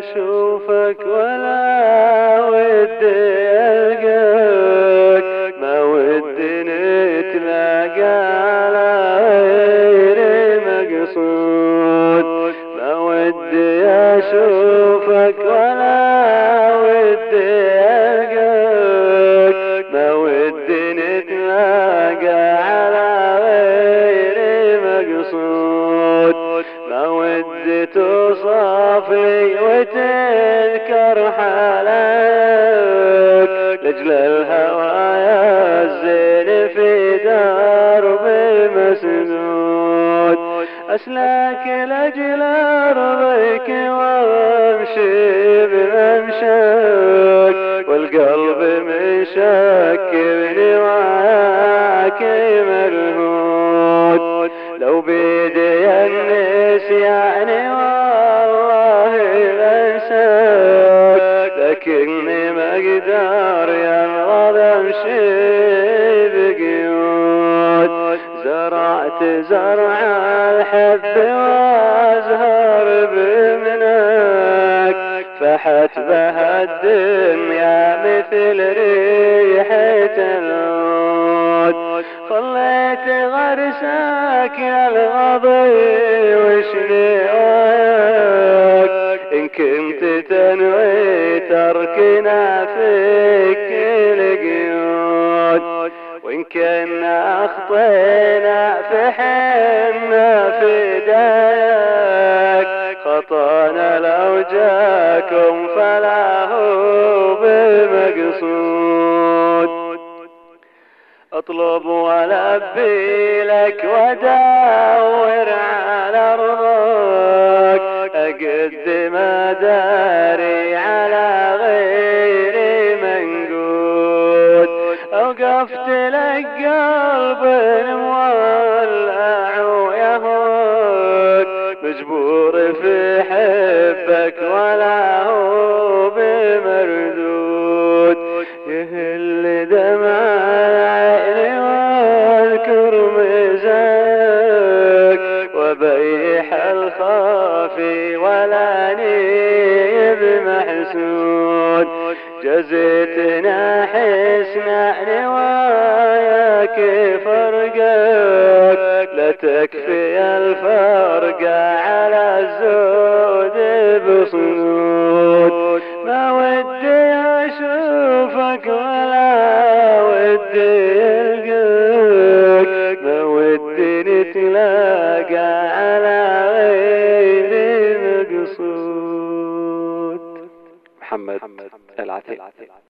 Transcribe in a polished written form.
أشوفك ولا ودي ألقاك، ما ودي نتلاقى على غير مقصود، ما ودي أشوفك ولا ودي ألقاك، ما ودي نتلاقى على غير مقصود، ما ودي توصف لي وتذكر حالك، لأجل الهوايا الزين في درب مسدود، أسلك لأجل أرضك وامشي بممشاك، والقلب مشكبني وعاك مرهود، لو بيدي النسيان والله لنساك، لكني ما اقدر يمرض امشي بقيود، زرعت زرع الحب وازهر بمناك، فحت بها الدنيا مثل ريحة العود، خليت غرسك يا الغضي وشني وياك، إن كنت تنوي تركنا فيك القيود، وإن كنا أخطينا فحنا فداك، خطانا لو جاكم فلا هو بمقصود، اطلب والبي لك وادور على رضاك، اقدم داري على غير منقود، اوقفت لك قلب مولع ويهوك، مجبور في حبك ولا هو بمردود، يهل دمع عيني واذكر مزاك، وبيح الخافي ولا نيب محسود، جزيتنا حسنا نواياك فرقاك، لا تكفي الفرقة على الزود بصدود، ما ودي أشوفك ولا ودي ألقاك، ما ودي نتلاقى على غير مقصود. محمد العتيق.